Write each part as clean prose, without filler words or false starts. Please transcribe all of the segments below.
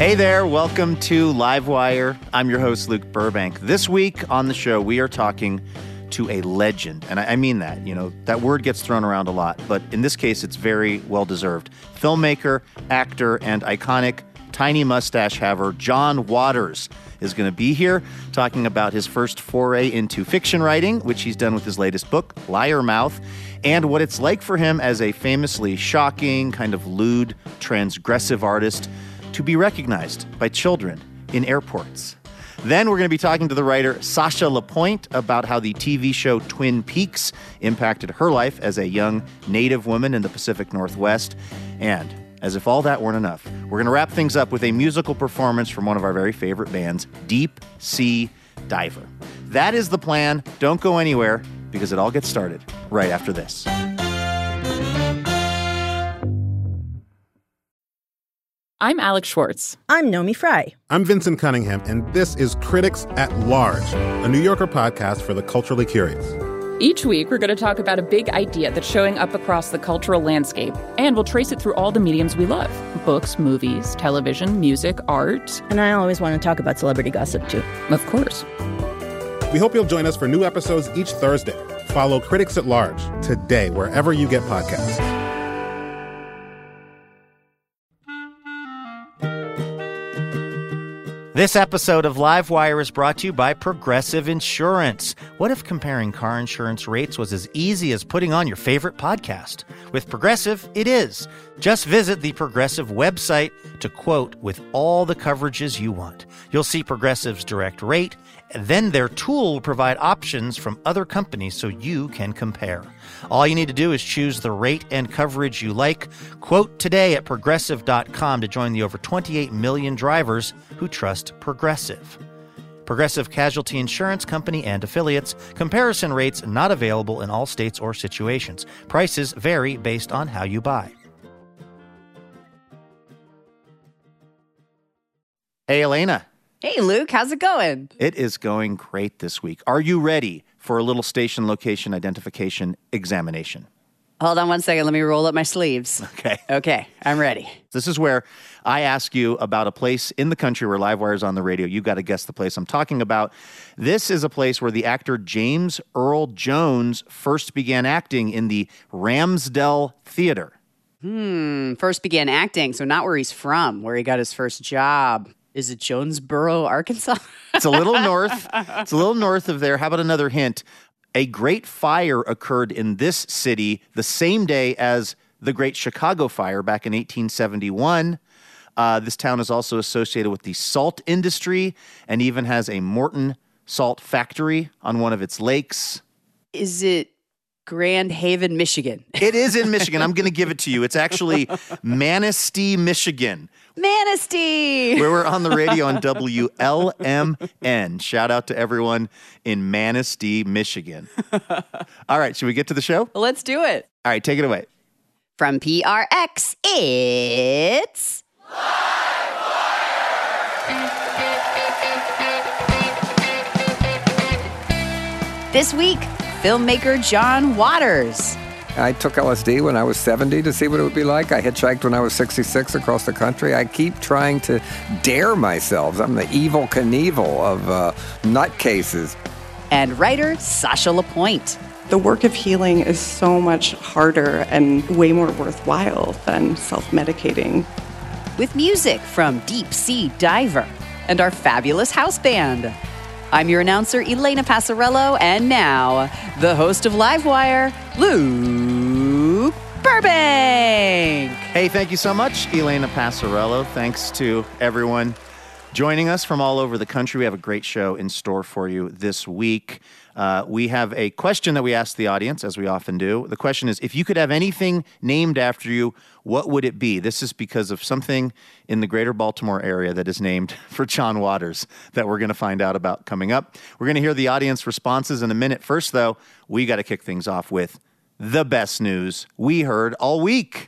Hey there, welcome to Livewire. I'm your host, Luke Burbank. This week on the show, we are talking to a legend. And I mean that, that word gets thrown around a lot, but in this case, it's very well-deserved. Filmmaker, actor, and iconic tiny mustache haver John Waters is going to be here talking about his first foray into fiction writing, which he's done with his latest book, Liar Mouth, and what it's like for him as a famously shocking, kind of lewd, transgressive artist to be recognized by children in airports. Then we're going to be talking to the writer Sacha Lapointe about how the TV show Twin Peaks impacted her life as a young Native woman in the Pacific Northwest. And as if all that weren't enough, we're going to wrap things up with a musical performance from one of our very favorite bands, Deep Sea Diver. That is the plan. Don't go anywhere, because it all gets started right after this. I'm Alex Schwartz. I'm Nomi Fry. I'm Vincent Cunningham, and this is Critics at Large, a New Yorker podcast for the culturally curious. Each week, we're going to talk about a big idea that's showing up across the cultural landscape, and we'll trace it through all the mediums we love. Books, movies, television, music, art. And I always want to talk about celebrity gossip, too. Of course. We hope you'll join us for new episodes each Thursday. Follow Critics at Large today, wherever you get podcasts. This episode of Livewire is brought to you by Progressive Insurance. What if comparing car insurance rates was as easy as putting on your favorite podcast? With Progressive, it is. Just visit the Progressive website to quote with all the coverages you want. You'll see Progressive's direct rate, and then their tool will provide options from other companies so you can compare. All you need to do is choose the rate and coverage you like. Quote today at Progressive.com to join the over 28 million drivers who trust Progressive. Progressive Casualty Insurance Company and affiliates. Comparison rates not available in all states or situations. Prices vary based on how you buy. Hey, Elena. Hey, Luke. How's it going? It is going great this week. Are you ready for a little station location identification examination? Hold on one second. Let me roll up my sleeves. Okay, I'm ready. This is where I ask you about a place in the country where Livewire is on the radio. You've got to guess the place I'm talking about. This is a place where the actor James Earl Jones first began acting in the Ramsdell Theater. First began acting, so not where he's from, where he got his first job. Is it Jonesboro, Arkansas? It's a little north. It's a little north of there. How about another hint? A great fire occurred in this city the same day as the Great Chicago Fire back in 1871. This town is also associated with the salt industry and even has a Morton salt factory on one of its lakes. Is it Grand Haven, Michigan? It is in Michigan. I'm going to give it to you. It's actually Manistee, Michigan. Manistee! Where we're on the radio on WLMN. Shout out to everyone in Manistee, Michigan. All right, should we get to the show? Let's do it. All right, take it away. From PRX, it's... This week, filmmaker John Waters. I took LSD when I was 70 to see what it would be like. I hitchhiked when I was 66 across the country. I keep trying to dare myself. I'm the evil Knievel of nutcases. And writer Sacha Lapointe. The work of healing is so much harder and way more worthwhile than self-medicating. With music from Deep Sea Diver and our fabulous house band. I'm your announcer, Elena Passarello, and now, the host of Livewire, Luke Burbank. Hey, thank you so much, Elena Passarello. Thanks to everyone joining us from all over the country. We have a great show in store for you this week. We have a question that we ask the audience, as we often do. The question is, if you could have anything named after you, what would it be? This is because of something in the greater Baltimore area that is named for John Waters that we're going to find out about coming up. We're going to hear the audience responses in a minute. First, though, we got to kick things off with the best news we heard all week.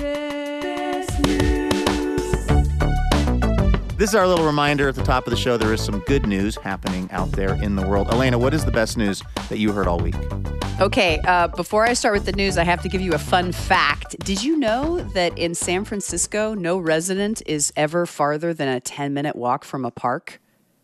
This is our little reminder at the top of the show. There is some good news happening out there in the world. Elena, what is the best news that you heard all week? Okay, before I start with the news, I have to give you a fun fact. Did you know that in San Francisco, no resident is ever farther than a 10-minute walk from a park?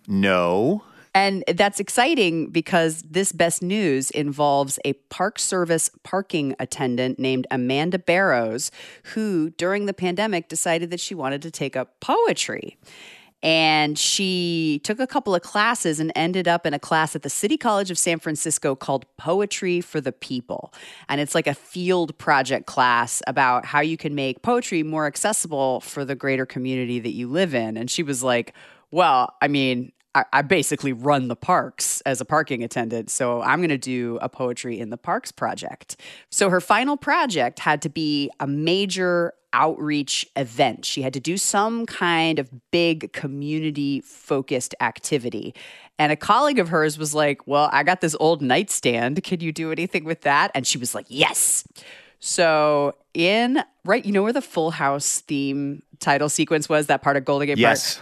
No. And that's exciting because this best news involves a Park Service parking attendant named Amanda Barrows, who during the pandemic decided that she wanted to take up poetry. And she took a couple of classes and ended up in a class at the City College of San Francisco called Poetry for the People. And it's like a field project class about how you can make poetry more accessible for the greater community that you live in. And she was like, well, I mean, I basically run the parks as a parking attendant, so I'm going to do a Poetry in the Parks project. So her final project had to be a major outreach event. She had to do some kind of big community-focused activity. And a colleague of hers was like, well, I got this old nightstand. Can you do anything with that? And she was like, yes. So you know where the Full House theme title sequence was, that part of Golden Gate Park? Yes.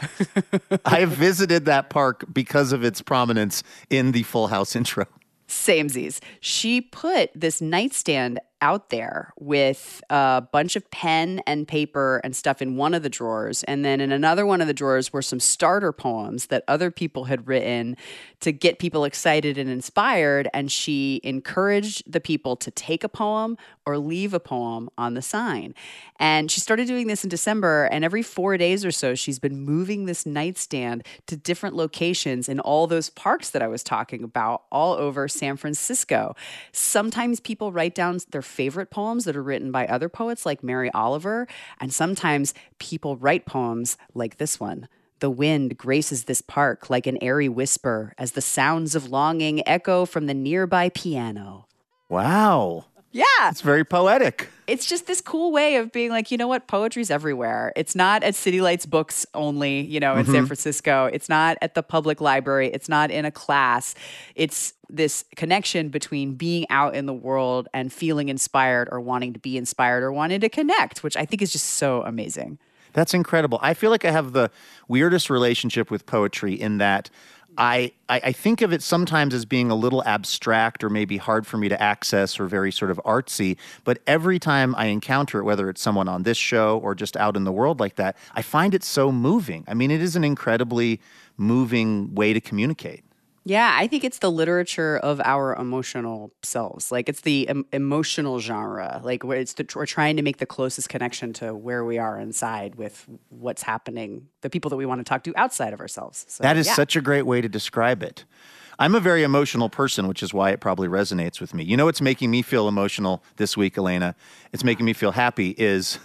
I have visited that park because of its prominence in the Full House intro. Samesies. She put this nightstand out there with a bunch of pen and paper and stuff in one of the drawers. And then in another one of the drawers were some starter poems that other people had written to get people excited and inspired. And she encouraged the people to take a poem or leave a poem on the sign. And she started doing this in December. And every 4 days or so, she's been moving this nightstand to different locations in all those parks that I was talking about all over San Francisco. Sometimes people write down their favorite poems that are written by other poets like Mary Oliver, and sometimes people write poems like this one. The wind graces this park like an airy whisper as the sounds of longing echo from the nearby piano. Wow. Yeah. It's very poetic. It's just this cool way of being like, you know what? Poetry's everywhere. It's not at City Lights Books only, in San Francisco. It's not at the public library. It's not in a class. It's this connection between being out in the world and feeling inspired or wanting to be inspired or wanting to connect, which I think is just so amazing. That's incredible. I feel like I have the weirdest relationship with poetry in that I think of it sometimes as being a little abstract or maybe hard for me to access or very sort of artsy. But every time I encounter it, whether it's someone on this show or just out in the world like that, I find it so moving. I mean, it is an incredibly moving way to communicate. Yeah, I think it's the literature of our emotional selves. Like it's the emotional genre, like where we're trying to make the closest connection to where we are inside with what's happening, the people that we want to talk to outside of ourselves. So, that is such a great way to describe it. I'm a very emotional person, which is why it probably resonates with me. You know what's making me feel emotional this week, Elena? It's making me feel happy is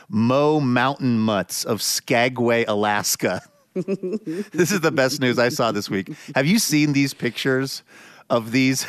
Mo Mountain Mutts of Skagway, Alaska. This is the best news I saw this week. Have you seen these pictures of these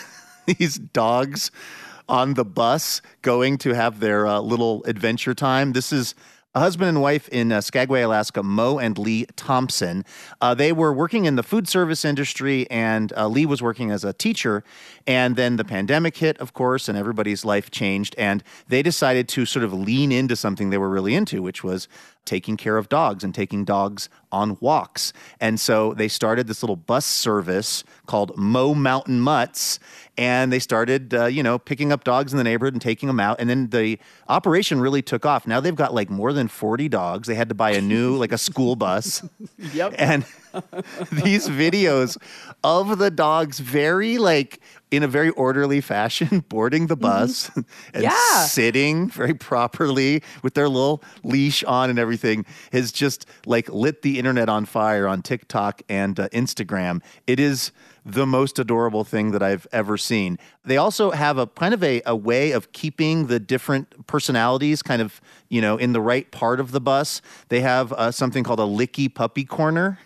dogs on the bus going to have their little adventure time? This is a husband and wife in Skagway, Alaska, Mo and Lee Thompson. They were working in the food service industry, and Lee was working as a teacher. And then the pandemic hit, of course, and everybody's life changed. And they decided to sort of lean into something they were really into, which was taking care of dogs and taking dogs on walks. And so they started this little bus service called Mo Mountain Mutts, and they started, picking up dogs in the neighborhood and taking them out. And then the operation really took off. Now they've got like more than 40 dogs. They had to buy a new, like a school bus. Yep. And these videos of the dogs in a very orderly fashion, boarding the bus and sitting very properly with their little leash on and everything has just like lit the internet on fire on TikTok and Instagram. It is the most adorable thing that I've ever seen. They also have a kind of a way of keeping the different personalities kind of, in the right part of the bus. They have something called a licky puppy corner.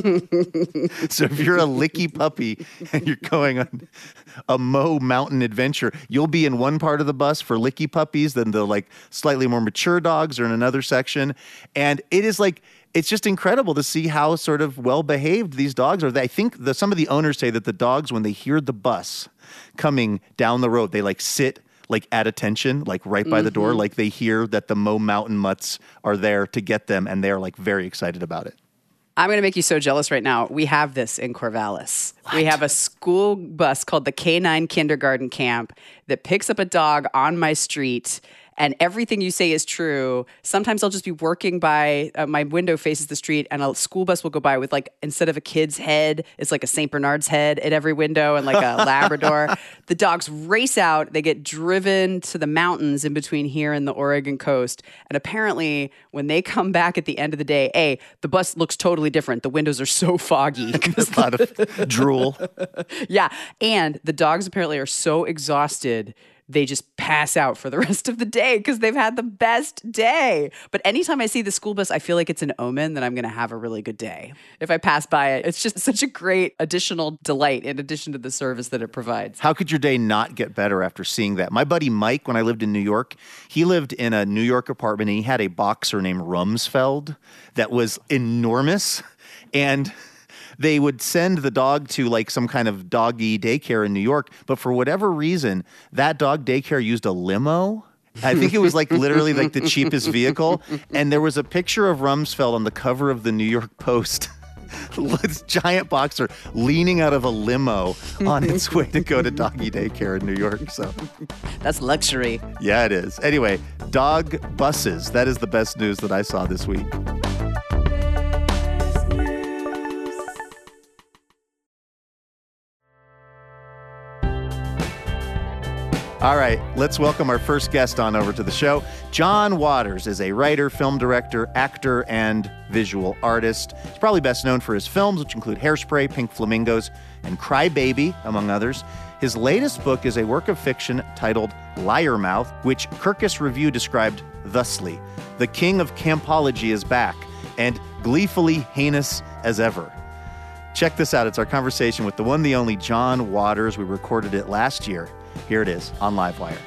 So if you're a licky puppy and you're going on a Mo Mountain adventure, you'll be in one part of the bus for licky puppies, then the like slightly more mature dogs are in another section. And it is like, it's just incredible to see how sort of well-behaved these dogs are. I think some of the owners say that the dogs, when they hear the bus coming down the road, they like sit like at attention, like right by the door, like they hear that the Mo Mountain Mutts are there to get them, and they're like very excited about it. I'm going to make you so jealous right now. We have this in Corvallis. What? We have a school bus called the K9 Kindergarten Camp that picks up a dog on my street, and everything you say is true. Sometimes I'll just be working by, my window faces the street, and a school bus will go by with, like, instead of a kid's head, it's like a St. Bernard's head at every window and like a Labrador. The dogs race out. They get driven to the mountains in between here and the Oregon coast. And apparently, when they come back at the end of the day, the bus looks totally different. The windows are so foggy. There's a lot of drool. Yeah. And the dogs apparently are so exhausted, they just pass out for the rest of the day because they've had the best day. But anytime I see the school bus, I feel like it's an omen that I'm going to have a really good day. If I pass by it, it's just such a great additional delight in addition to the service that it provides. How could your day not get better after seeing that? My buddy Mike, when I lived in New York, he lived in a New York apartment, and he had a boxer named Rumsfeld that was enormous. And they would send the dog to like some kind of doggy daycare in New York, but for whatever reason, that dog daycare used a limo. I think it was like literally like the cheapest vehicle. And there was a picture of Rumsfeld on the cover of the New York Post. This giant boxer leaning out of a limo on its way to go to doggy daycare in New York. So that's luxury. Yeah, it is. Anyway, dog buses. That is the best news that I saw this week. All right, let's welcome our first guest on over to the show. John Waters is a writer, film director, actor, and visual artist. He's probably best known for his films, which include Hairspray, Pink Flamingos, and Cry Baby, among others. His latest book is a work of fiction titled Liar Mouth, which Kirkus Review described thusly: "The king of campology is back, and gleefully heinous as ever." Check this out. It's our conversation with the one, the only John Waters. We recorded it last year. Here it is on Livewire.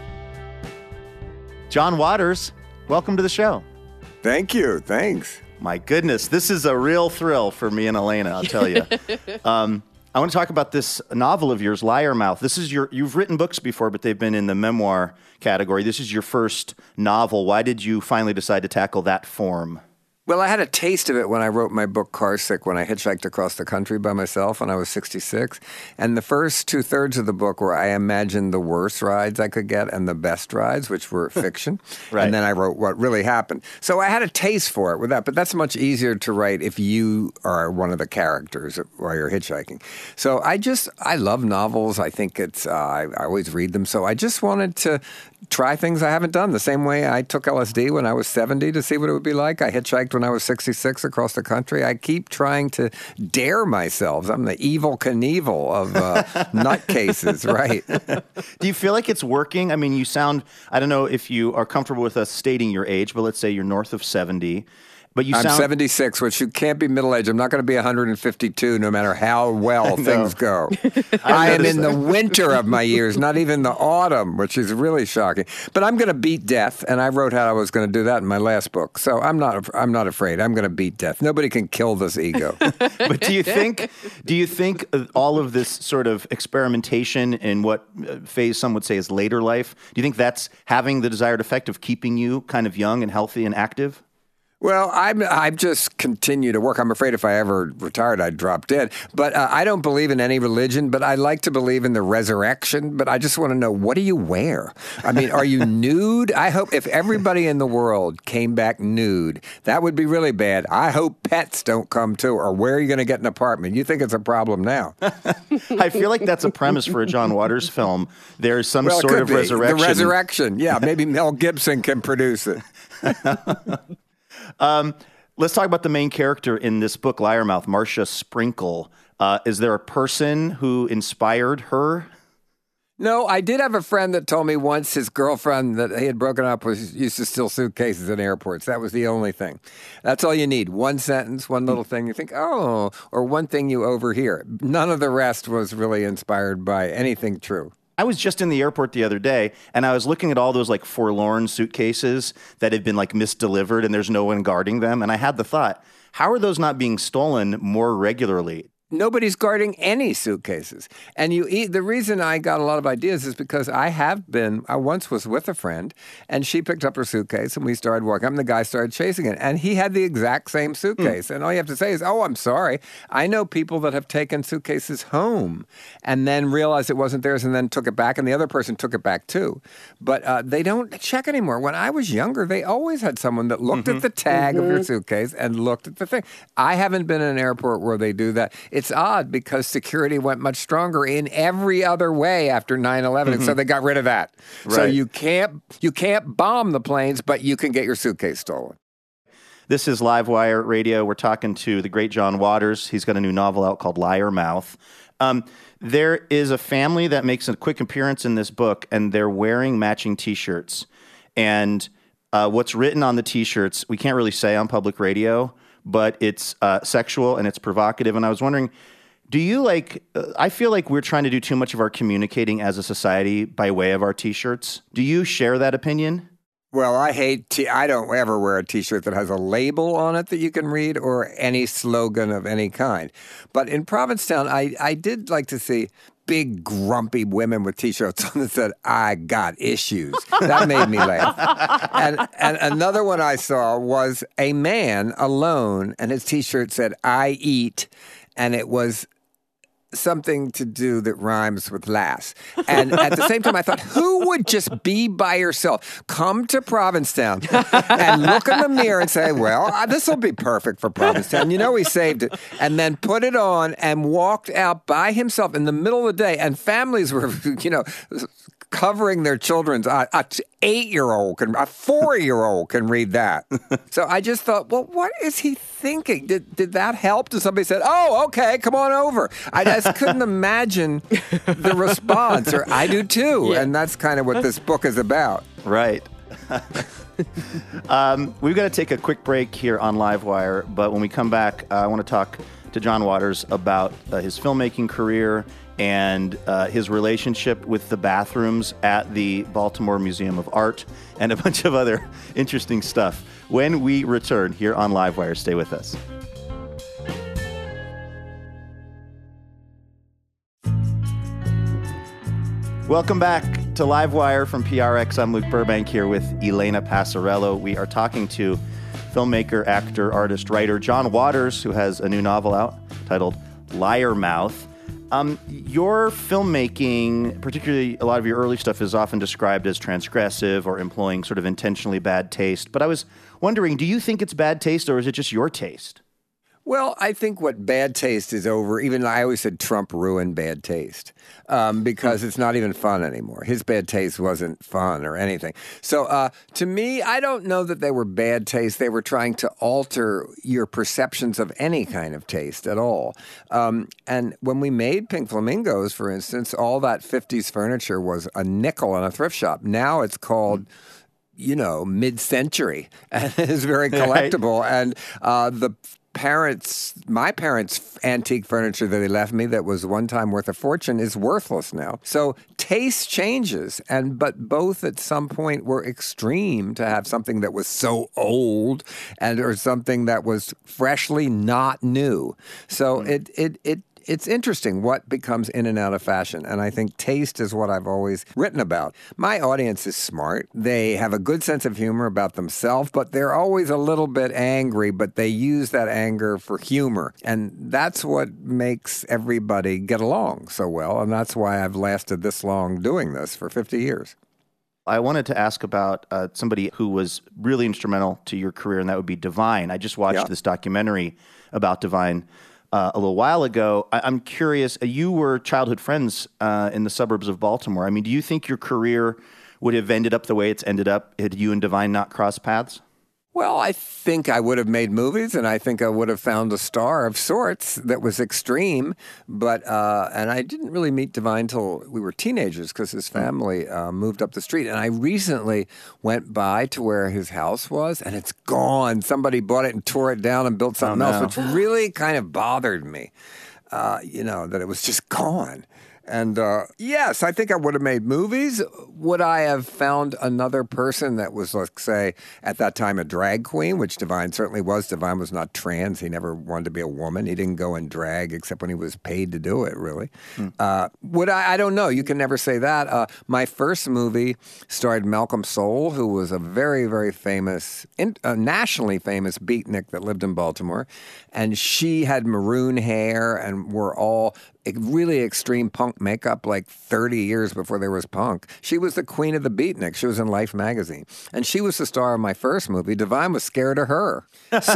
John Waters, welcome to the show. Thank you. Thanks. My goodness, this is a real thrill for me and Elena, I'll tell you. I want to talk about this novel of yours, Liar Mouth. This is you've written books before, but they've been in the memoir category. This is your first novel. Why did you finally decide to tackle that form? Well, I had a taste of it when I wrote my book, Car Sick, when I hitchhiked across the country by myself when I was 66. And the first 2/3 of the book were I imagined the worst rides I could get and the best rides, which were fiction. Right. And then I wrote what really happened. So I had a taste for it with that, but that's much easier to write if you are one of the characters while you're hitchhiking. So I love novels. I think I always read them. So I just wanted to try things I haven't done. The same way I took LSD when I was 70 to see what it would be like. I hitchhiked when I was 66 across the country. I keep trying to dare myself. I'm the Evel Knievel of nutcases, right? Do you feel like it's working? I mean, you sound, I don't know if you are comfortable with us stating your age, but let's say you're north of 70. But I'm 76, which you can't be middle-aged. I'm not going to be 152 no matter how well things go. I am in the winter of my years, not even the autumn, which is really shocking. But I'm going to beat death, and I wrote how I was going to do that in my last book. So I'm not afraid. I'm going to beat death. Nobody can kill this ego. But do you think all of this sort of experimentation in what phase some would say is later life, do you think that's having the desired effect of keeping you kind of young and healthy and active? Well, I've just continued to work. I'm afraid if I ever retired, I'd drop dead. But I don't believe in any religion, but I like to believe in the resurrection. But I just want to know, what do you wear? I mean, are you nude? I hope if everybody in the world came back nude, that would be really bad. I hope pets don't come too. Or where are you going to get an apartment? You think it's a problem now. I feel like that's a premise for a John Waters film. There's some sort of resurrection. The resurrection. Yeah, maybe Mel Gibson can produce it. Let's talk about the main character in this book, Liar Mouth, Marcia Sprinkle. Is there a person who inspired her? No, I did have a friend that told me once his girlfriend that he had broken up used to steal suitcases in airports. That was the only thing. That's all you need. One sentence, one little thing you think, oh, or one thing you overhear. None of the rest was really inspired by anything true. I was just in the airport the other day, and I was looking at all those like forlorn suitcases that had been like misdelivered, and there's no one guarding them. And I had the thought, how are those not being stolen more regularly? Nobody's guarding any suitcases. And the reason I got a lot of ideas is because I once was with a friend, and she picked up her suitcase, and we started walking up, and the guy started chasing it. And he had the exact same suitcase. And all you have to say is, oh, I'm sorry. I know people that have taken suitcases home and then realized it wasn't theirs and then took it back, and the other person took it back too. But they don't check anymore. When I was younger, they always had someone that looked at the tag of your suitcase and looked at the thing. I haven't been in an airport where they do that. It's odd because security went much stronger in every other way after 9/11, and so they got rid of that. Right. So you can't bomb the planes, but you can get your suitcase stolen. This is Livewire Radio. We're talking to the great John Waters. He's got a new novel out called Liar Mouth. There is a family that makes a quick appearance in this book, and they're wearing matching T-shirts. And what's written on the T-shirts, we can't really say on public radio, but it's sexual and it's provocative. And I was wondering, do you I feel like we're trying to do too much of our communicating as a society by way of our T-shirts. Do you share that opinion? Well, I don't ever wear a T-shirt that has a label on it that you can read or any slogan of any kind. But in Provincetown, I did like to see big, grumpy women with T-shirts on that said, I got issues. That made me laugh. And another one I saw was a man alone, and his T-shirt said, I eat, and it was something to do that rhymes with lass. And at the same time, I thought, who would just be by yourself, come to Provincetown and look in the mirror and say, well, this will be perfect for Provincetown. You know, he saved it. And then put it on and walked out by himself in the middle of the day. And families were, covering their children's. A 8-year-old a 4-year-old can read that. So I just thought, well, what is he thinking? Did that help? Did somebody say, oh, okay, come on over? I just couldn't imagine the response, or I do too. Yeah. And that's kind of what this book is about. Right. We've got to take a quick break here on Livewire, but when we come back, I want to talk to John Waters about his filmmaking career and his relationship with the bathrooms at the Baltimore Museum of Art and a bunch of other interesting stuff. When we return here on Livewire, stay with us. Welcome back to Livewire from PRX. I'm Luke Burbank here with Elena Passarello. We are talking to filmmaker, actor, artist, writer John Waters, who has a new novel out titled Liar Mouth. Your filmmaking, particularly a lot of your early stuff, is often described as transgressive or employing sort of intentionally bad taste. But I was wondering, do you think it's bad taste, or is it just your taste? Well, I think what bad taste is over. Even I always said Trump ruined bad taste because it's not even fun anymore. His bad taste wasn't fun or anything. So to me, I don't know that they were bad taste. They were trying to alter your perceptions of any kind of taste at all. And when we made Pink Flamingos, for instance, all that 50s furniture was a nickel in a thrift shop. Now it's called mid-century, and it's very collectible. Right. And my parents' antique furniture that they left me that was one time worth a fortune is worthless now. So taste changes, but both at some point were extreme to have something that was so old or something that was freshly not new. So it's interesting what becomes in and out of fashion, and I think taste is what I've always written about. My audience is smart. They have a good sense of humor about themselves, but they're always a little bit angry, but they use that anger for humor, and that's what makes everybody get along so well, and that's why I've lasted this long doing this for 50 years. I wanted to ask about somebody who was really instrumental to your career, and that would be Divine. I just watched this documentary about Divine a little while ago. I'm curious, you were childhood friends in the suburbs of Baltimore. I mean, do you think your career would have ended up the way it's ended up had you and Divine not crossed paths? Well, I think I would have made movies, and I think I would have found a star of sorts that was extreme. But and I didn't really meet Divine till we were teenagers because his family moved up the street. And I recently went by to where his house was, and it's gone. Somebody bought it and tore it down and built something else, which really kind of bothered me. That it was just gone. And yes, I think I would have made movies. Would I have found another person that was, let's say, at that time a drag queen, which Divine certainly was. Divine was not trans. He never wanted to be a woman. He didn't go in drag except when he was paid to do it, really. Would I don't know. You can never say that. My first movie starred Malcolm Soul, who was a very, very famous, nationally famous beatnik that lived in Baltimore. And she had maroon hair and were all really extreme punk makeup like 30 years before there was punk. She was the queen of the beatnik. She was in Life magazine. And she was the star of my first movie. Divine was scared of her.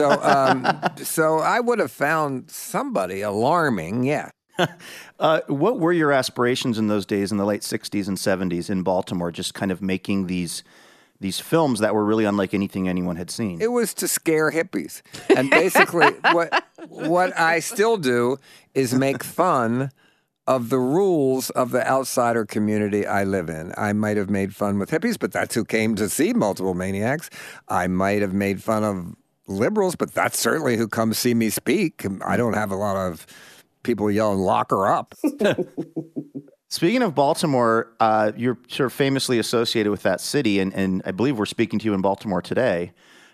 So I would have found somebody alarming, yeah. What were your aspirations in those days in the late 60s and 70s in Baltimore, just kind of making these films that were really unlike anything anyone had seen? It was to scare hippies. And basically what I still do is make fun of the rules of the outsider community I live in. I might have made fun with hippies, but that's who came to see Multiple Maniacs. I might have made fun of liberals, but that's certainly who comes see me speak. I don't have a lot of people yelling, "Lock her up." Speaking of Baltimore, you're sort of famously associated with that city, and I believe we're speaking to you in Baltimore today.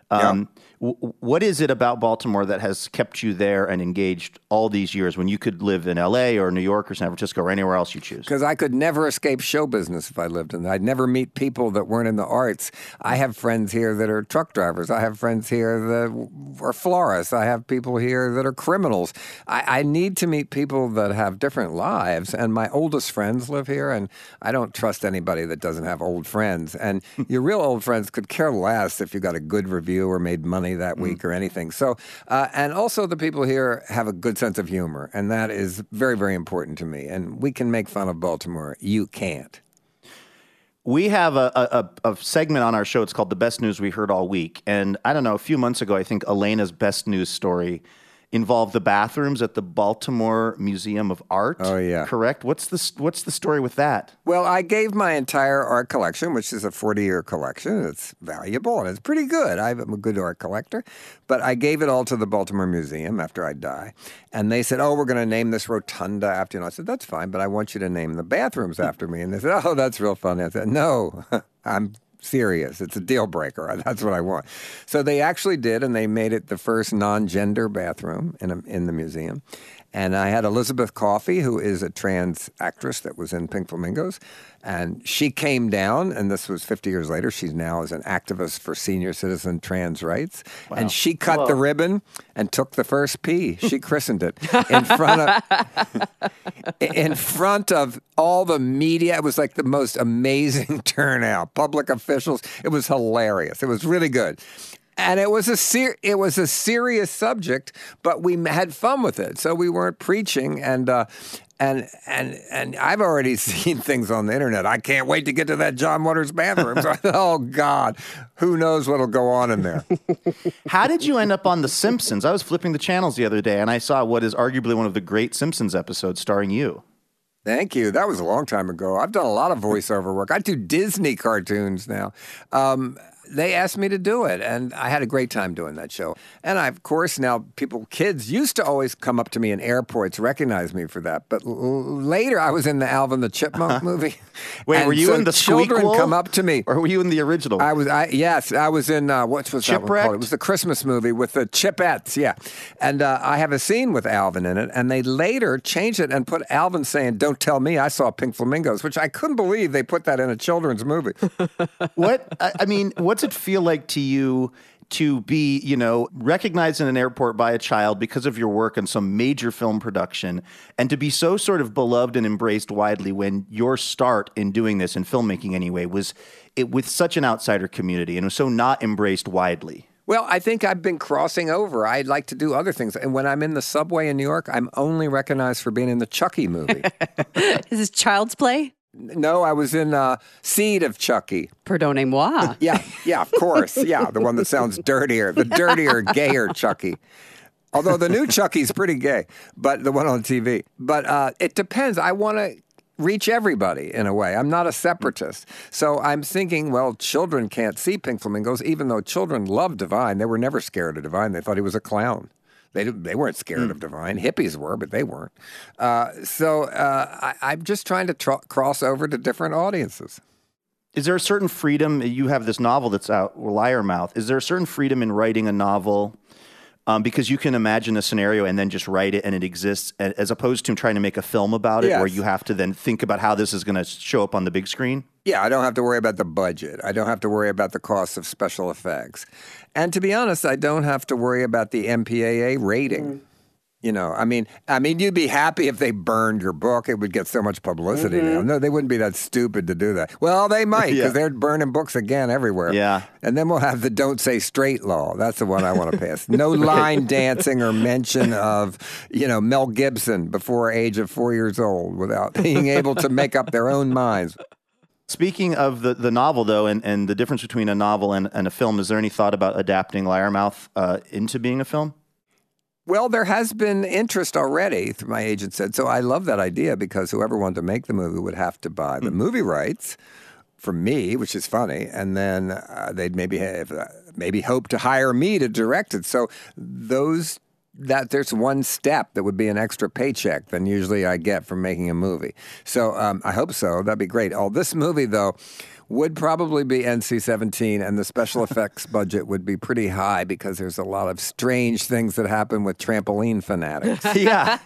What is it about Baltimore that has kept you there and engaged all these years when you could live in L.A. or New York or San Francisco or anywhere else you choose? Because I could never escape show business if I lived in there. I'd never meet people that weren't in the arts. I have friends here that are truck drivers. I have friends here that are florists. I have people here that are criminals. I need to meet people that have different lives, and my oldest friends live here, and I don't trust anybody that doesn't have old friends. And your real old friends could care less if you got a good review or made money that week or anything. So, and also the people here have a good sense of humor, and that is very, very important to me. And we can make fun of Baltimore. You can't. We have a segment on our show. It's called The Best News We Heard All Week. And I don't know, a few months ago, I think Elena's best news story involved the bathrooms at the Baltimore Museum of Art. Oh, yeah. Correct? What's the story with that? Well, I gave my entire art collection, which is a 40-year collection. It's valuable, and it's pretty good. I'm a good art collector. But I gave it all to the Baltimore Museum after I die. And they said, we're going to name this rotunda after you. And I said, that's fine, but I want you to name the bathrooms after me. And they said, that's real funny. I said, no, I'm serious. It's a deal breaker. That's what I want. So they actually did, and they made it the first non-gender bathroom in the museum. And I had Elizabeth Coffey, who is a trans actress that was in Pink Flamingos, and she came down, and this was 50 years later. She's now as an activist for senior citizen trans rights. Wow. And she cut the ribbon and took the first pee. She christened it in front of all the media. It was like the most amazing turnout. Public officials. It was hilarious. It was really good. And it was a serious subject, but we had fun with it. So we weren't preaching, and I've already seen things on the internet. I can't wait to get to that John Waters bathroom. So I thought, oh God, who knows what'll go on in there? How did you end up on The Simpsons? I was flipping the channels the other day, and I saw what is arguably one of the great Simpsons episodes starring you. Thank you. That was a long time ago. I've done a lot of voiceover work. I do Disney cartoons now. They asked me to do it, and I had a great time doing that show. And of course, now kids used to always come up to me in airports, recognize me for that. But later, I was in the Alvin the Chipmunk movie. Wait, were you in the children Squeakquel? Come up to me, or were you in the original? Yes, I was in what was that one called? It was the Christmas movie with the Chipettes. Yeah, and I have a scene with Alvin in it, and they later changed it and put Alvin saying, "Don't tell me I saw Pink Flamingos," which I couldn't believe they put that in a children's movie. What's it feel like to you to be, recognized in an airport by a child because of your work on some major film production, and to be so sort of beloved and embraced widely when your start in doing this, in filmmaking anyway, was it with such an outsider community and was so not embraced widely? Well, I think I've been crossing over. I'd like to do other things. And when I'm in the subway in New York, I'm only recognized for being in the Chucky movie. Is this Child's Play? No, I was in Seed of Chucky. Pardonnez-moi. Yeah, of course. Yeah, the one that sounds dirtier. The dirtier, gayer Chucky. Although the new Chucky's pretty gay, but the one on TV. But it depends. I want to reach everybody in a way. I'm not a separatist. So I'm thinking, well, children can't see Pink Flamingos, even though children love Divine. They were never scared of Divine. They thought he was a clown. They weren't scared of Divine. Hippies were, but they weren't. I'm just trying to cross over to different audiences. Is there a certain freedom? You have this novel that's out, Liar Mouth. Is there a certain freedom in writing a novel because you can imagine a scenario and then just write it and it exists, as opposed to trying to make a film about it where you have to then think about how this is going to show up on the big screen? Yeah, I don't have to worry about the budget. I don't have to worry about the cost of special effects. And to be honest, I don't have to worry about the MPAA rating. You know, I mean, you'd be happy if they burned your book. It would get so much publicity now. No, they wouldn't be that stupid to do that. Well, they might, because they're burning books again everywhere. Yeah. And then we'll have the don't say straight law. That's the one I want to pass. No line dancing or mention of, Mel Gibson before age of 4 years old without being able to make up their own minds. Speaking of the novel, though, and the difference between a novel and a film, is there any thought about adapting Liar Mouth into being a film? Well, there has been interest already, my agent said. So I love that idea because whoever wanted to make the movie would have to buy the movie rights from me, which is funny, and then they'd maybe hope to hire me to direct it. So there's one step that would be an extra paycheck than usually I get from making a movie. So I hope so. That'd be great. This movie, though, would probably be NC-17, and the special effects budget would be pretty high because there's a lot of strange things that happen with trampoline fanatics. Yeah.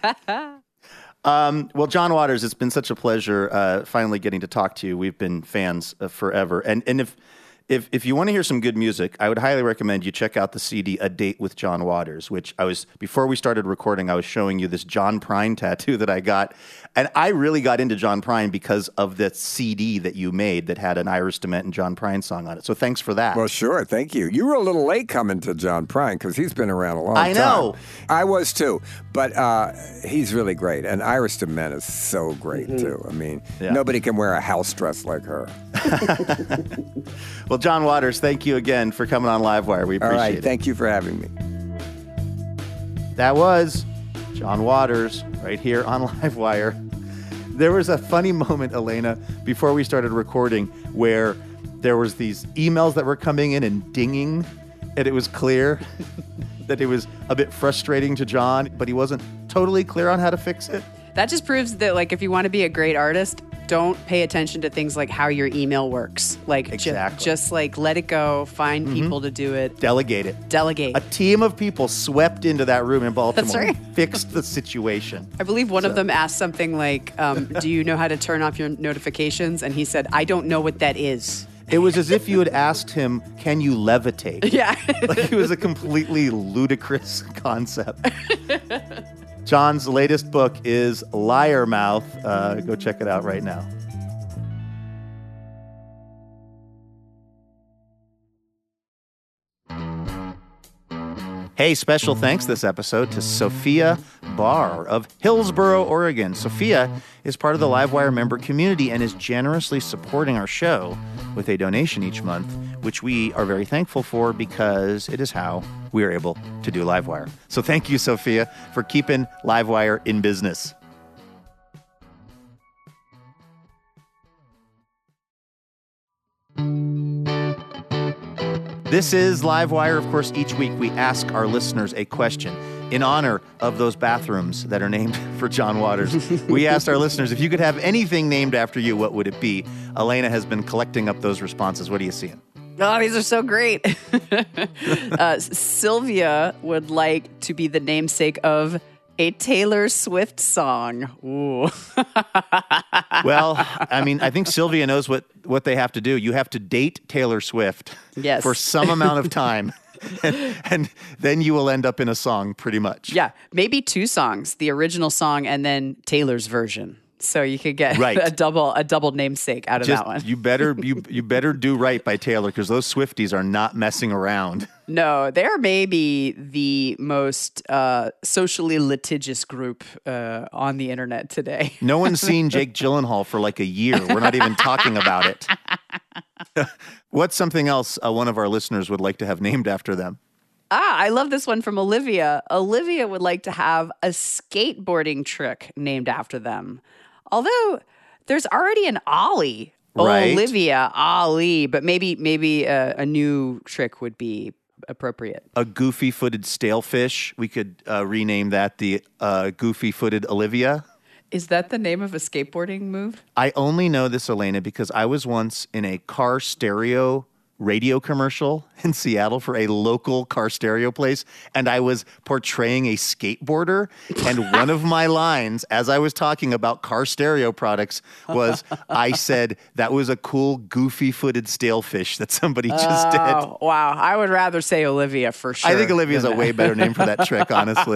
Well, John Waters, it's been such a pleasure finally getting to talk to you. We've been fans forever. And if you want to hear some good music, I would highly recommend you check out the CD A Date with John Waters, which before we started recording, I was showing you this John Prine tattoo that I got. And I really got into John Prine because of the CD that you made that had an Iris DeMent and John Prine song on it. So thanks for that. Well, sure. Thank you. You were a little late coming to John Prine because he's been around a long time. I know. I was too. But he's really great. And Iris DeMent is so great too. I mean, nobody can wear a house dress like her. Well, John Waters, thank you again for coming on Livewire. We appreciate it. All right. Thank you for having me. That was John Waters right here on Livewire. There was a funny moment, Elena, before we started recording where there was these emails that were coming in and dinging, and it was clear that it was a bit frustrating to John, but he wasn't totally clear on how to fix it. That just proves that, if you want to be a great artist, don't pay attention to things like how your email works. Exactly. Just let it go. Find people to do it. Delegate it. Delegate. A team of people swept into that room in Baltimore. That's right. And fixed the situation. I believe one of them asked something like, do you know how to turn off your notifications? And he said, I don't know what that is. It was as if you had asked him, can you levitate? Yeah. It was a completely ludicrous concept. John's latest book is Liar Mouth. Go check it out right now. Hey, special thanks this episode to Sophia Barr of Hillsboro, Oregon. Sophia is part of the Livewire member community and is generously supporting our show with a donation each month, which we are very thankful for because it is how we are able to do Livewire. So thank you, Sophia, for keeping Livewire in business. This is Livewire. Of course, each week we ask our listeners a question. In honor of those bathrooms that are named for John Waters, we asked our listeners, if you could have anything named after you, what would it be? Elena has been collecting up those responses. What are you seeing? Oh, these are so great. Sylvia would like to be the namesake of a Taylor Swift song. Ooh. Well, I think Sylvia knows what they have to do. You have to date Taylor Swift for some amount of time. And then you will end up in a song, pretty much. Yeah, maybe 2 songs, the original song and then Taylor's version. So you could get a double namesake out of that one. You better do right by Taylor because those Swifties are not messing around. No, they're maybe the most socially litigious group on the internet today. No one's seen Jake Gyllenhaal for a year. We're not even talking about it. What's something else one of our listeners would like to have named after them? I love this one from Olivia. Olivia would like to have a skateboarding trick named after them. Although there's already an Ollie. Right. Olivia, Ollie. But maybe a new trick would be appropriate. A goofy-footed stalefish. We could rename that the goofy-footed Olivia. Is that the name of a skateboarding move? I only know this, Elena, because I was once in a car stereo radio commercial in Seattle for a local car stereo place, and I was portraying a skateboarder, and one of my lines as I was talking about car stereo products was, I said, that was a cool goofy-footed stalefish that somebody just did. Wow. I would rather say Olivia for sure. I think Olivia's a way better name for that trick, honestly.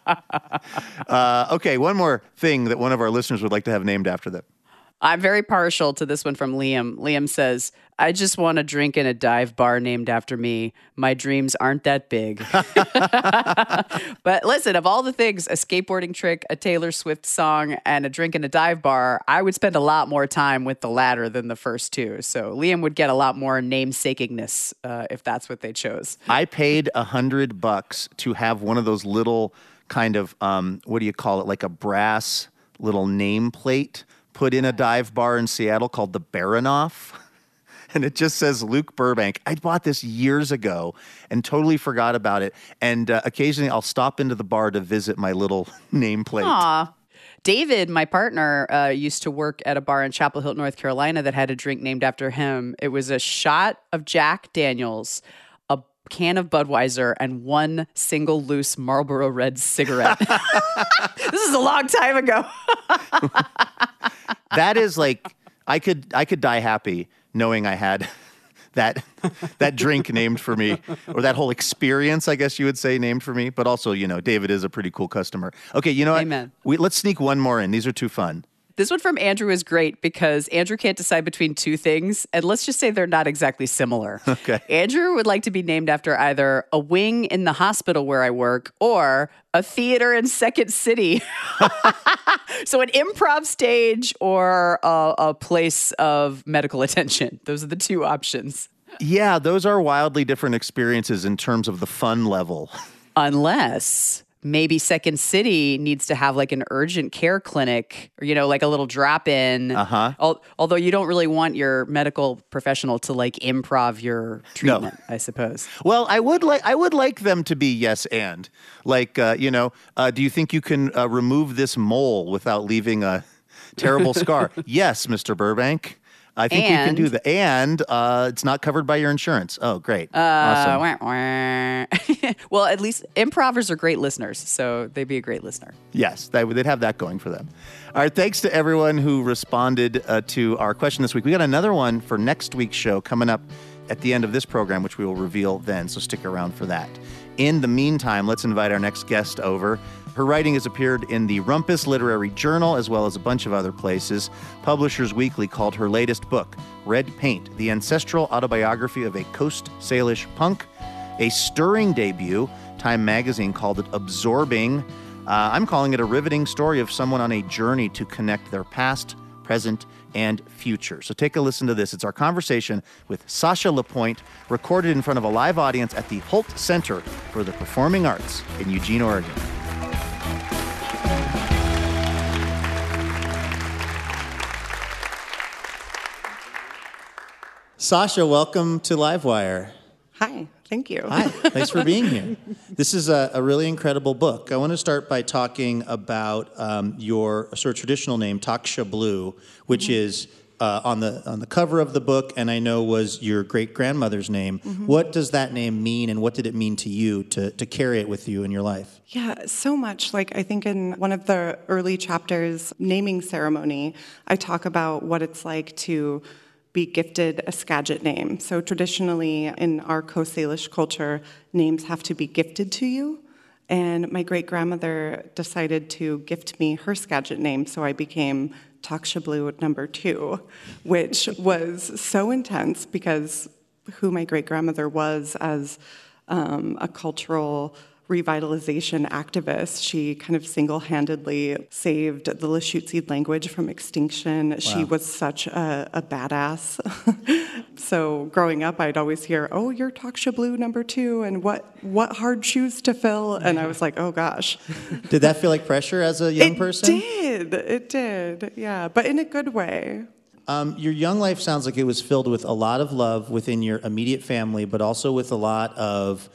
Okay, one more thing that one of our listeners would like to have named after them. I'm very partial to this one from Liam. Liam says, I just want a drink in a dive bar named after me. My dreams aren't that big. But listen, of all the things, a skateboarding trick, a Taylor Swift song, and a drink in a dive bar, I would spend a lot more time with the latter than the first two. So Liam would get a lot more namesakingness if that's what they chose. I paid $100 to have one of those little kind of, what do you call it, like a brass little nameplate put in a dive bar in Seattle called the Baranoff. And it just says Luke Burbank. I bought this years ago and totally forgot about it. And occasionally I'll stop into the bar to visit my little nameplate. Aw. David, my partner, used to work at a bar in Chapel Hill, North Carolina that had a drink named after him. It was a shot of Jack Daniels, a can of Budweiser, and one single loose Marlboro Red cigarette. This is a long time ago. That is like, I could die happy knowing I had that drink named for me, or that whole experience, I guess you would say, named for me. But also, David is a pretty cool customer. Okay, you know Amen. what? Let's sneak one more in. These are too fun. This one from Andrew is great because Andrew can't decide between two things, and let's just say they're not exactly similar. Okay. Andrew would like to be named after either a wing in the hospital where I work or a theater in Second City. So an improv stage or a place of medical attention. Those are the two options. Yeah, those are wildly different experiences in terms of the fun level. Unless maybe Second City needs to have like an urgent care clinic or, like a little drop-in. Uh-huh. Although you don't really want your medical professional to like improv your treatment, I suppose. Well, I would like them to be yes and. Like, do you think you can remove this mole without leaving a terrible scar? Yes, Mr. Burbank. I think we can do that. And it's not covered by your insurance. Oh, great. Awesome. Well, at least improvers are great listeners, so they'd be a great listener. Yes, they'd have that going for them. All right, thanks to everyone who responded to our question this week. We got another one for next week's show coming up at the end of this program, which we will reveal then, so stick around for that. In the meantime, let's invite our next guest over. Her writing has appeared in the Rumpus Literary Journal, as well as a bunch of other places. Publishers Weekly called her latest book, Red Paint, the ancestral autobiography of a Coast Salish punk. A stirring debut, Time Magazine called it absorbing. I'm calling it a riveting story of someone on a journey to connect their past, present, and future. So take a listen to this. It's our conversation with Sasha LaPointe, recorded in front of a live audience at the Holt Center for the Performing Arts in Eugene, Oregon. Sasha, welcome to Livewire. Hi, thank you. Hi, thanks for being here. This is a really incredible book. I want to start by talking about your sort of traditional name, Taksha Blue, which is on the cover of the book, and I know was your great-grandmother's name. What does that name mean, and what did it mean to you to carry it with you in your life? Yeah, so much. Like, I think in one of the early chapters, naming ceremony, I talk about what it's like to be gifted a Skagit name. So traditionally in our Coast Salish culture, names have to be gifted to you. And my great-grandmother decided to gift me her Skagit name, so I became Taksha Blue #2, which was so intense because who my great-grandmother was as a cultural revitalization activist. She kind of single-handedly saved the Lushootseed language from extinction. Wow. She was such a badass. So growing up, I'd always hear, "Oh, you're Taksha Blue #2, and what hard shoes to fill." And I was like, "Oh gosh." Did that feel like pressure as a young person? It did, yeah, but in a good way. Your young life sounds like it was filled with a lot of love within your immediate family, but also with a lot of,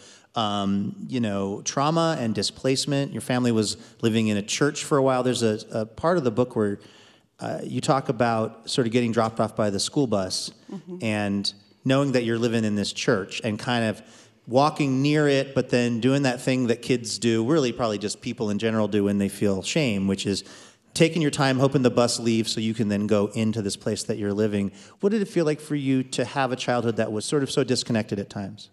trauma and displacement. Your family was living in a church for a while. There's a part of the book where you talk about sort of getting dropped off by the school bus and knowing that you're living in this church and kind of walking near it, but then doing that thing that kids do, really probably just people in general do when they feel shame, which is taking your time, hoping the bus leaves so you can then go into this place that you're living. What did it feel like for you to have a childhood that was sort of so disconnected at times?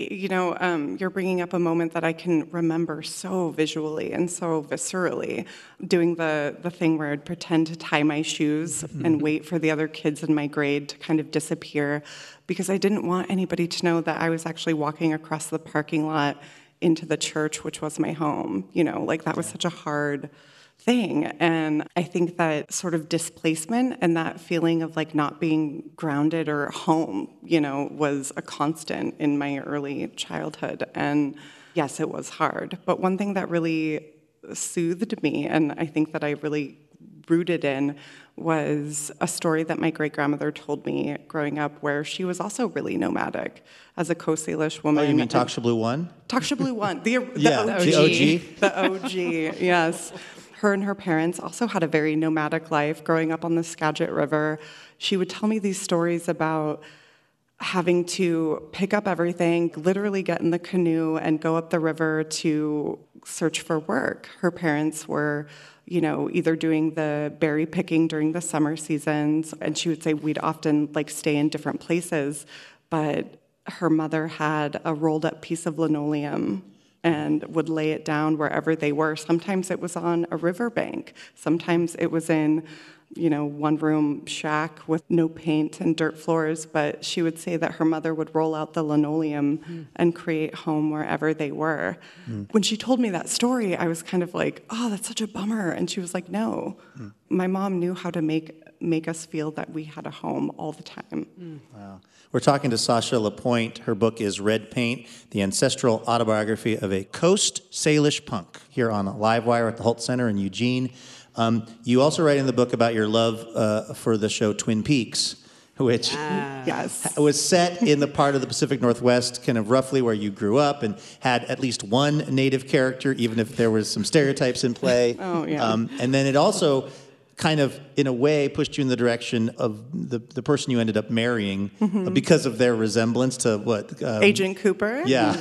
You're bringing up a moment that I can remember so visually and so viscerally, doing the thing where I'd pretend to tie my shoes and wait for the other kids in my grade to kind of disappear, because I didn't want anybody to know that I was actually walking across the parking lot into the church, which was my home. That was such a hard thing. And I think that sort of displacement and that feeling of like not being grounded or home, was a constant in my early childhood. And yes, it was hard. But one thing that really soothed me, and I think that I really rooted in, was a story that my great-grandmother told me growing up, where she was also really nomadic as a Coast Salish woman. Oh, you mean Taksha Blue One? Taksha Blue One, the OG. The OG, yes. Her and her parents also had a very nomadic life growing up on the Skagit River. She would tell me these stories about having to pick up everything, literally get in the canoe and go up the river to search for work. Her parents were, either doing the berry picking during the summer seasons, and she would say we'd often stay in different places, but her mother had a rolled up piece of linoleum and would lay it down wherever they were. Sometimes it was on a riverbank. Sometimes it was in, one-room shack with no paint and dirt floors. But she would say that her mother would roll out the linoleum and create home wherever they were. When she told me that story, I was kind of like, oh, that's such a bummer. And she was like, no. My mom knew how to make us feel that we had a home all the time. Wow. We're talking to Sasha LaPointe. Her book is Red Paint, the ancestral autobiography of a Coast Salish punk, here on Livewire at the Holt Center in Eugene. You also write in the book about your love for the show Twin Peaks, which was set in the part of the Pacific Northwest, kind of roughly where you grew up, and had at least one native character, even if there was some stereotypes in play. Oh, yeah. And then it also kind of, in a way, pushed you in the direction of the person you ended up marrying because of their resemblance to what? Agent Cooper? Yeah.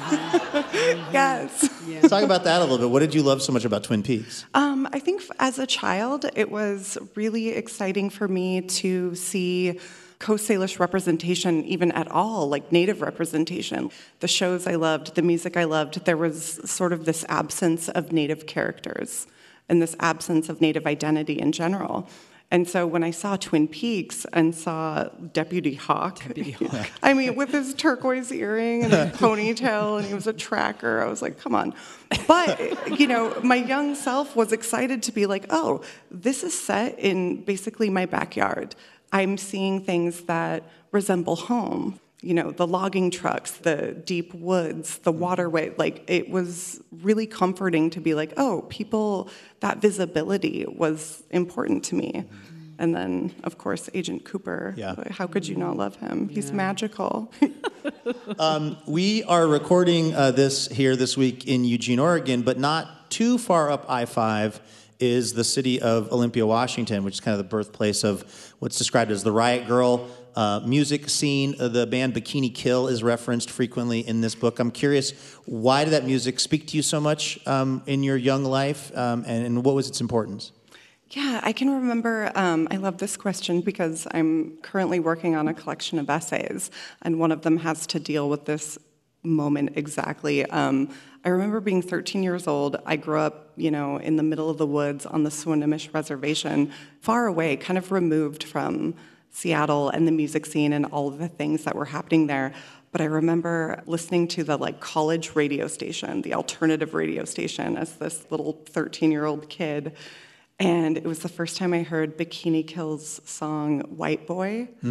Yes. Talk about that a little bit. What did you love so much about Twin Peaks? I think as a child, it was really exciting for me to see Coast Salish representation even at all, like native representation. The shows I loved, the music I loved, there was sort of this absence of native characters and this absence of native identity in general. And so when I saw Twin Peaks and saw Deputy Hawk, I mean, with his turquoise earring and his ponytail, and he was a tracker, I was like, come on. But, my young self was excited to be like, oh, this is set in basically my backyard. I'm seeing things that resemble home. The logging trucks, the deep woods, the waterway, it was really comforting to be like, oh, that visibility was important to me. And then, of course, Agent Cooper. Yeah. How could you not love him? He's magical. We are recording this here this week in Eugene, Oregon, but not too far up I-5 is the city of Olympia, Washington, which is kind of the birthplace of what's described as the Riot Girl music scene. The band Bikini Kill is referenced frequently in this book. I'm curious, why did that music speak to you so much in your young life, and what was its importance? Yeah, I can remember, I love this question because I'm currently working on a collection of essays, and one of them has to deal with this moment exactly. I remember being 13 years old. I grew up, in the middle of the woods on the Swinomish Reservation, far away, kind of removed from Seattle and the music scene and all of the things that were happening there. But I remember listening to the college radio station, the alternative radio station, as this little 13-year-old kid. And it was the first time I heard Bikini Kill's song, White Boy.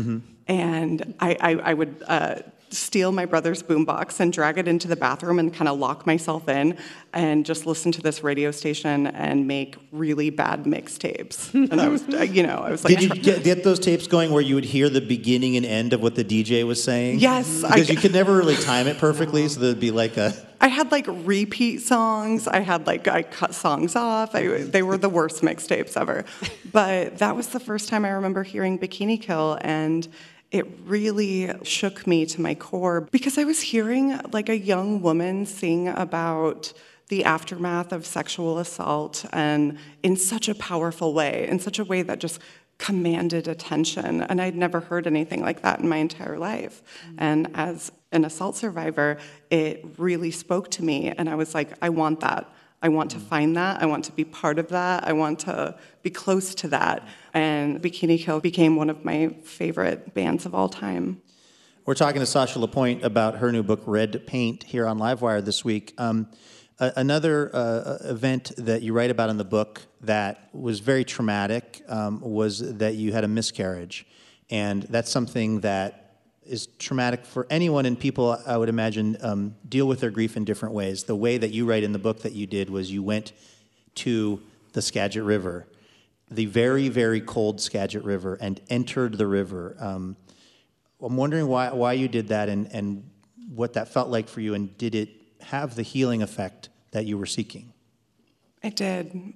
And I would steal my brother's boombox and drag it into the bathroom and kind of lock myself in and just listen to this radio station and make really bad mixtapes. And I was like... Did you get those tapes going where you would hear the beginning and end of what the DJ was saying? Yes. Because you could never really time it perfectly, so there'd be like a... I had like repeat songs. I cut songs off. They were the worst mixtapes ever. But that was the first time I remember hearing Bikini Kill, and it really shook me to my core because I was hearing like a young woman sing about the aftermath of sexual assault, and in such a powerful way, in such a way that just commanded attention. And I'd never heard anything like that in my entire life. And as an assault survivor, it really spoke to me, and I was like, I want that. I want to find that. I want to be part of that. I want to be close to that. And Bikini Kill became one of my favorite bands of all time. We're talking to Sasha LaPointe about her new book, Red Paint, here on Livewire this week. Another event that you write about in the book that was very traumatic was that you had a miscarriage. And that's something that is traumatic for anyone, and people, I would imagine, deal with their grief in different ways. The way that you write in the book that you did was you went to the Skagit River, the very, very cold Skagit River, and entered the river. I'm wondering why you did that and what that felt like for you, and did it have the healing effect that you were seeking? It did.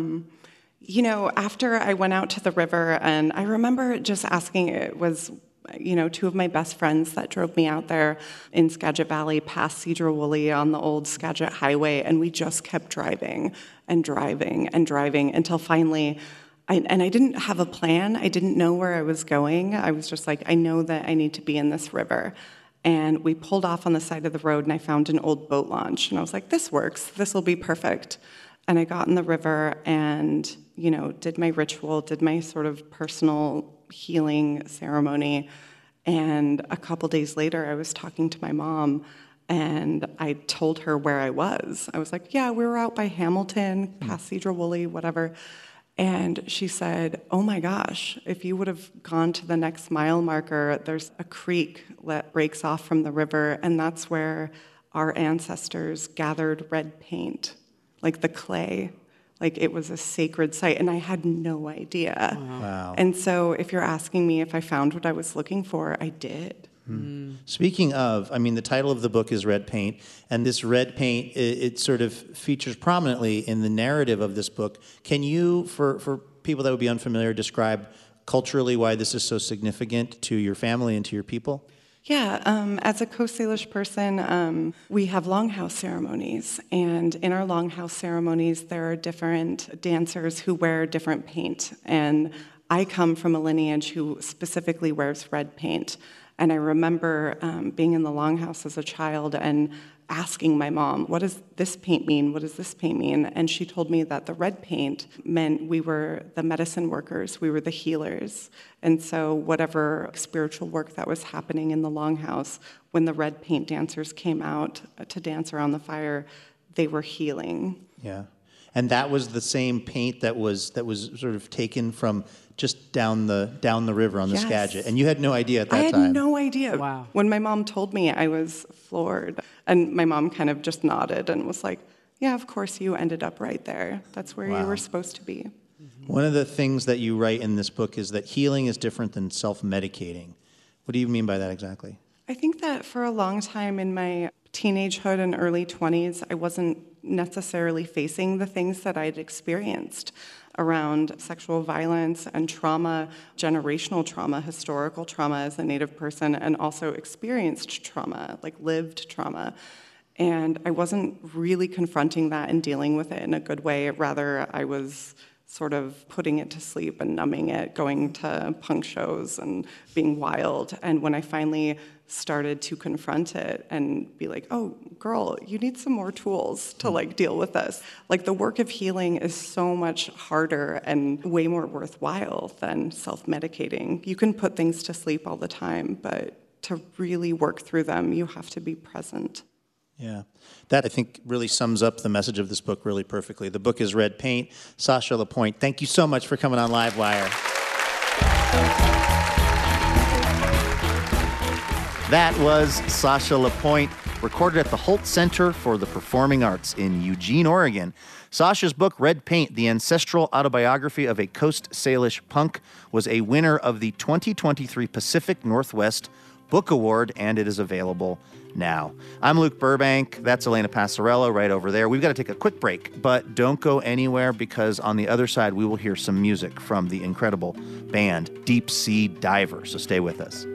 After I went out to the river, and I remember just asking, it was two of my best friends that drove me out there in Skagit Valley past Sedro-Woolley on the old Skagit Highway, and we just kept driving and driving and driving until finally, I didn't have a plan. I didn't know where I was going. I was just like, I know that I need to be in this river. And we pulled off on the side of the road, and I found an old boat launch, and I was like, this works. This will be perfect. And I got in the river and, did my ritual, did my sort of personal healing ceremony. And a couple days later, I was talking to my mom, and I told her where I was. I was like, yeah, we were out by Hamilton, past Sedro-Woolley, whatever. And she said, oh my gosh, if you would have gone to the next mile marker, there's a creek that breaks off from the river, and that's where our ancestors gathered red paint, like the clay. Like it was a sacred site, and I had no idea. Wow. And so if you're asking me if I found what I was looking for, I did. Speaking of, the title of the book is Red Paint, and this red paint, it sort of features prominently in the narrative of this book. Can you, for people that would be unfamiliar, describe culturally why this is so significant to your family and to your people? Yeah, as a Coast Salish person, we have longhouse ceremonies, and in our longhouse ceremonies, there are different dancers who wear different paint, and I come from a lineage who specifically wears red paint. And I remember being in the longhouse as a child and asking my mom, what does this paint mean? What does this paint mean? And she told me that the red paint meant we were the medicine workers, we were the healers. And so whatever spiritual work that was happening in the longhouse, when the red paint dancers came out to dance around the fire, they were healing. Yeah. And that was the same paint that was sort of taken from just down the river on the Skagit. And you had no idea at that time. I had no idea. Wow. When my mom told me, I was floored. And my mom kind of just nodded and was like, yeah, of course you ended up right there. That's where you were supposed to be. One of the things that you write in this book is that healing is different than self-medicating. What do you mean by that exactly? I think that for a long time in my teenagehood and early 20s, I wasn't necessarily facing the things that I'd experienced around sexual violence and trauma, generational trauma, historical trauma as a Native person, and also experienced trauma, like lived trauma. And I wasn't really confronting that and dealing with it in a good way. Rather, I was sort of putting it to sleep and numbing it, going to punk shows and being wild. And when I finally started to confront it and be like, oh, girl, you need some more tools to deal with this. Like the work of healing is so much harder and way more worthwhile than self-medicating. You can put things to sleep all the time, but to really work through them, you have to be present. Yeah. That, I think, really sums up the message of this book really perfectly. The book is Red Paint. Sasha LaPointe, thank you so much for coming on Livewire. That was Sasha LaPointe, recorded at the Holt Center for the Performing Arts in Eugene, Oregon. Sasha's book, Red Paint, The Ancestral Autobiography of a Coast Salish Punk, was a winner of the 2023 Pacific Northwest Book Award, and it is available now. I'm Luke Burbank. That's Elena Passarello right over there. We've got to take a quick break, but don't go anywhere because on the other side, we will hear some music from the incredible band Deep Sea Diver. So stay with us.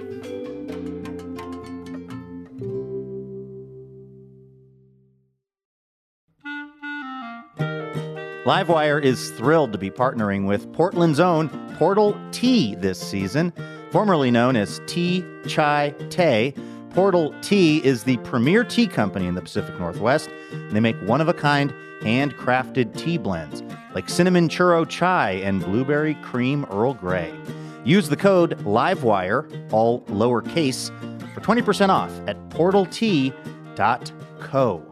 Livewire is thrilled to be partnering with Portland's own Portal Tea this season. Formerly known as Tea Chai Tay, Portal Tea is the premier tea company in the Pacific Northwest. They make one-of-a-kind, handcrafted tea blends like cinnamon churro chai and blueberry cream Earl Grey. Use the code LIVEWIRE, all lowercase, for 20% off at portaltea.co.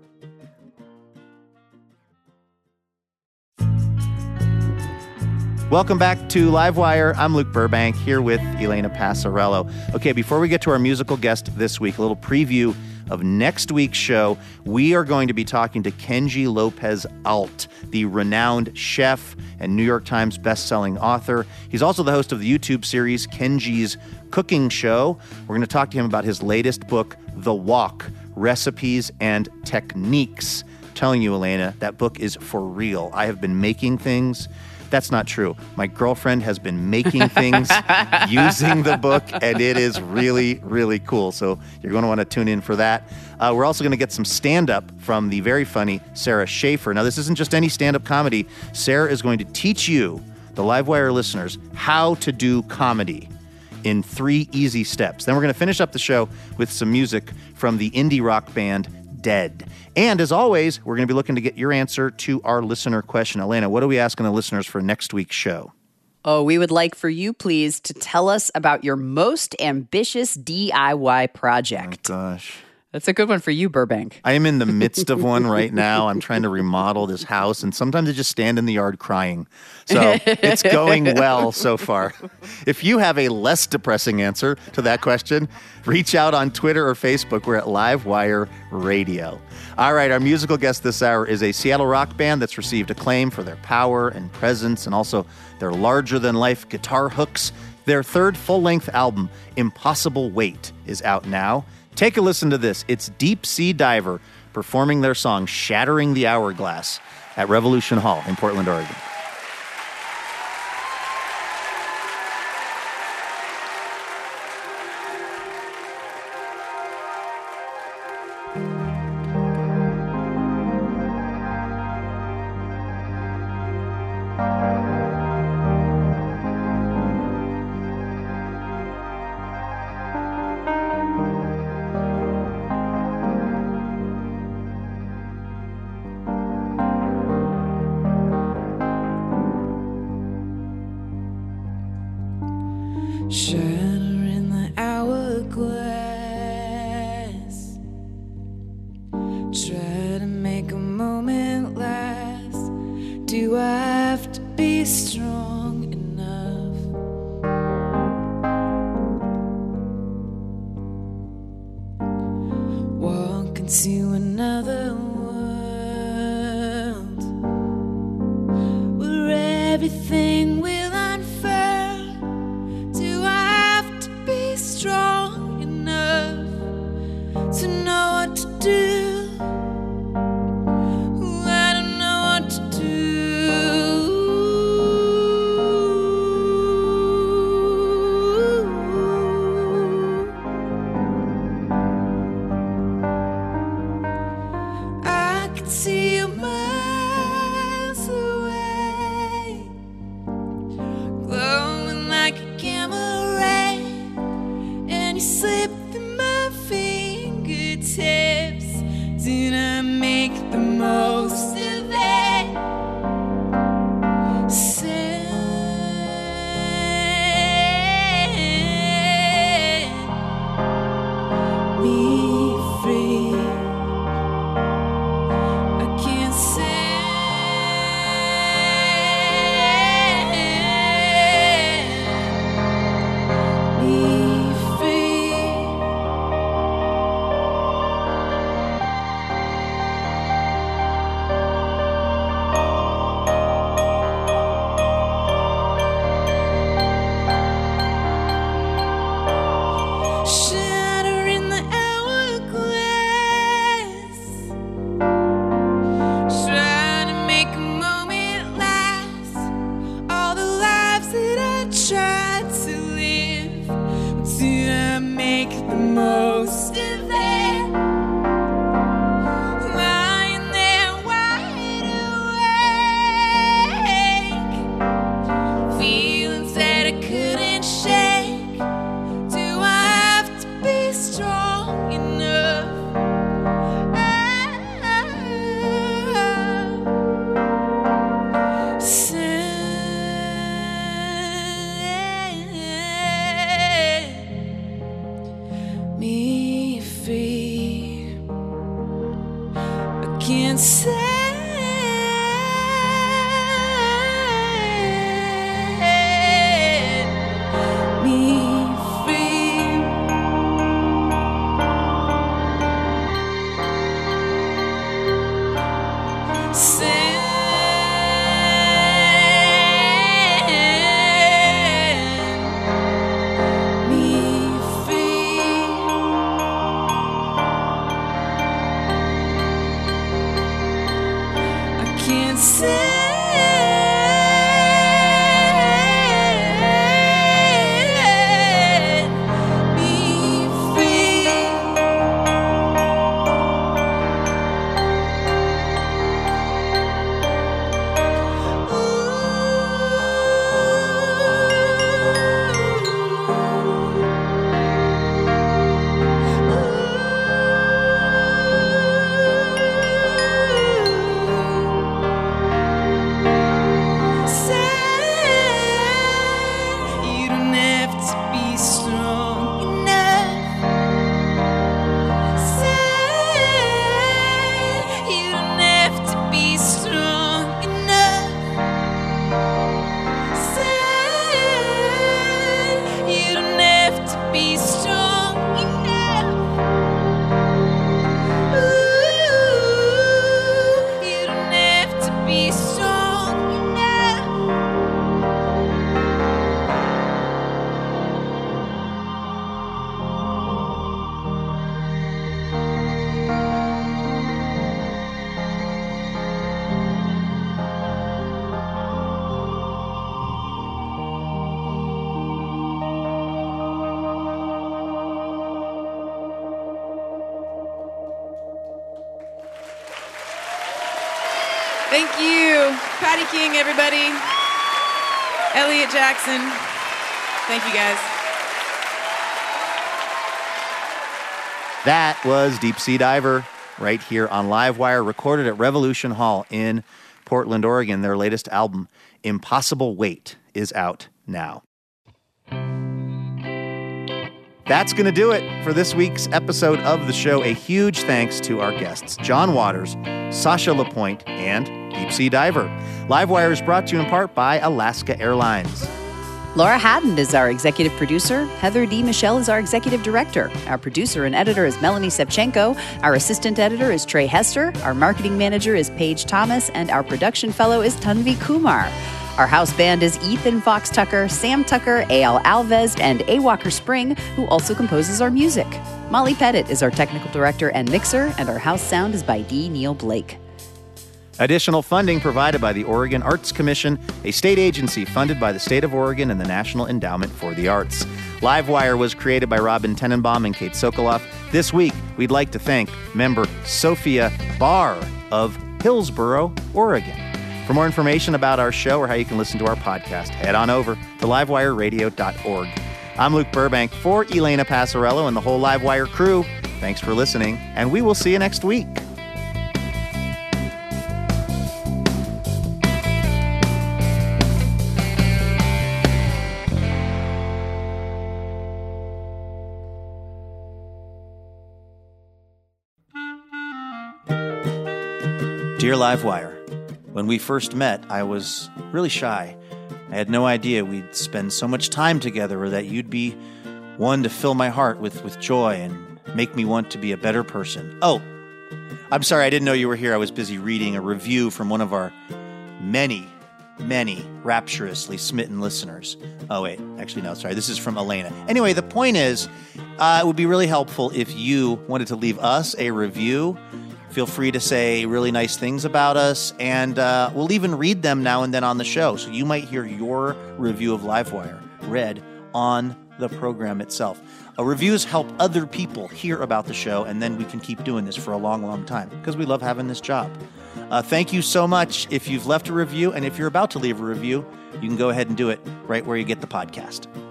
Welcome back to Livewire. I'm Luke Burbank here with Elena Passarello. Okay, before we get to our musical guest this week, a little preview of next week's show. We are going to be talking to Kenji Lopez Alt, the renowned chef and New York Times best-selling author. He's also the host of the YouTube series Kenji's Cooking Show. We're going to talk to him about his latest book, The Wok, Recipes and Techniques. I'm telling you, Elena, that book is for real. I have been making things. That's not true. My girlfriend has been making things using the book, and it is really, really cool. So you're going to want to tune in for that. We're also going to get some stand-up from the very funny Sarah Schaefer. Now, this isn't just any stand-up comedy. Sarah is going to teach you, the Livewire listeners, how to do comedy in 3 easy steps. Then we're going to finish up the show with some music from the indie rock band Dead. And as always, we're going to be looking to get your answer to our listener question. Elena, what are we asking the listeners for next week's show? Oh, we would like for you, please, to tell us about your most ambitious DIY project. Oh, gosh. That's a good one for you, Burbank. I am in the midst of one right now. I'm trying to remodel this house, and sometimes I just stand in the yard crying. So it's going well so far. If you have a less depressing answer to that question, reach out on Twitter or Facebook. We're at Livewire Radio. All right, our musical guest this hour is a Seattle rock band that's received acclaim for their power and presence and also their larger-than-life guitar hooks. Their third full-length album, Impossible Weight, is out now. Take a listen to this. It's Deep Sea Diver performing their song Shattering the Hourglass at Revolution Hall in Portland, Oregon. Shattering the hourglass, try to make a moment last. Do I have to be strong enough? Walk into another world where everything will unfurl. Do I have to be strong enough to know what to do? I don't know what to do. I can see you miles away, glowing like a gamma ray, and you slip through my fingertips. Did I make the most of it? Set me free. I can't say Thank you. Patty King, everybody. Elliot Jackson. Thank you, guys. That was Deep Sea Diver right here on Livewire, recorded at Revolution Hall in Portland, Oregon. Their latest album, Impossible Weight, is out now. That's going to do it for this week's episode of the show. A huge thanks to our guests, John Waters, Sasha LaPointe, and Deep Sea Diver. Livewire is brought to you in part by Alaska Airlines. Laura Haddon is our executive producer. Heather D. Michelle is our executive director. Our producer and editor is Melanie Sevchenko. Our assistant editor is Trey Hester. Our marketing manager is Paige Thomas. And our production fellow is Tanvi Kumar. Our house band is Ethan Fox Tucker, Sam Tucker, A.L. Alves, and A. Walker Spring, who also composes our music. Molly Pettit is our technical director and mixer, and our house sound is by D. Neil Blake. Additional funding provided by the Oregon Arts Commission, a state agency funded by the state of Oregon and the National Endowment for the Arts. Livewire was created by Robin Tenenbaum and Kate Sokoloff. This week, we'd like to thank member Sophia Barr of Hillsboro, Oregon. For more information about our show or how you can listen to our podcast, head on over to livewireradio.org. I'm Luke Burbank for Elena Passarello and the whole Livewire crew. Thanks for listening, and we will see you next week. Dear Livewire, when we first met, I was really shy. I had no idea we'd spend so much time together or that you'd be one to fill my heart with joy and make me want to be a better person. Oh, I'm sorry, I didn't know you were here. I was busy reading a review from one of our many rapturously smitten listeners. Oh, wait, actually, no, sorry. This is from Elena. Anyway, the point is, it would be really helpful if you wanted to leave us a review. Feel free to say really nice things about us, and we'll even read them now and then on the show. So you might hear your review of Livewire read on the program itself. Reviews help other people hear about the show, and then we can keep doing this for a long, long time because we love having this job. Thank you so much if you've left a review, and if you're about to leave a review, you can go ahead and do it right where you get the podcast.